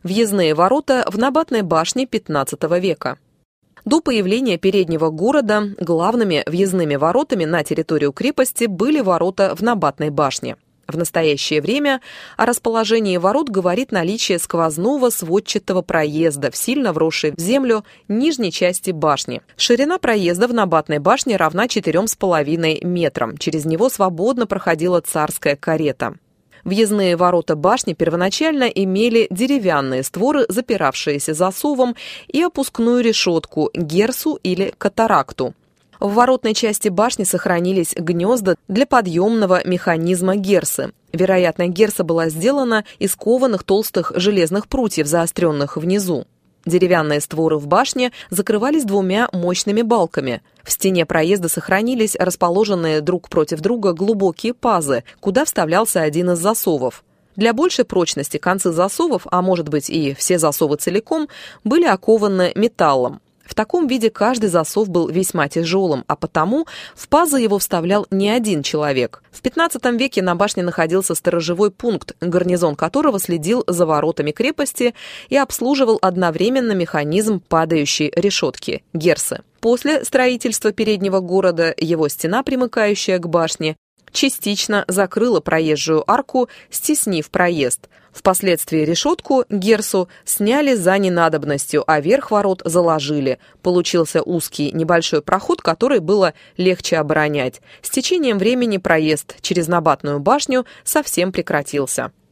Въездные ворота в Набатной башне XV века. До появления переднего города главными въездными воротами на территорию крепости были ворота в Набатной башне. В настоящее время о расположении ворот говорит наличие сквозного сводчатого проезда в сильно вросшей в землю нижней части башни. Ширина проезда в Набатной башне равна 4,5 метрам. Через него свободно проходила царская карета. Въездные ворота башни первоначально имели деревянные створы, запиравшиеся засовом, и опускную решетку, герсу или катаракту. В воротной части башни сохранились гнезда для подъемного механизма герсы. Вероятно, герса была сделана из кованых толстых железных прутьев, заостренных внизу. Деревянные створы в башне закрывались двумя мощными балками. В стене проезда сохранились расположенные друг против друга глубокие пазы, куда вставлялся один из засовов. Для большей прочности концы засовов, а может быть и все засовы целиком, были окованы металлом. В таком виде каждый засов был весьма тяжелым, а потому в пазы его вставлял не один человек. В XV веке на башне находился сторожевой пункт, гарнизон которого следил за воротами крепости и обслуживал одновременно механизм падающей решетки – герсы. После строительства переднего города его стена, примыкающая к башне, частично закрыла проезжую арку, стеснив проезд. Впоследствии решетку, герсу, сняли за ненадобностью, а верх ворот заложили. Получился узкий небольшой проход, который было легче оборонять. С течением времени проезд через Набатную башню совсем прекратился.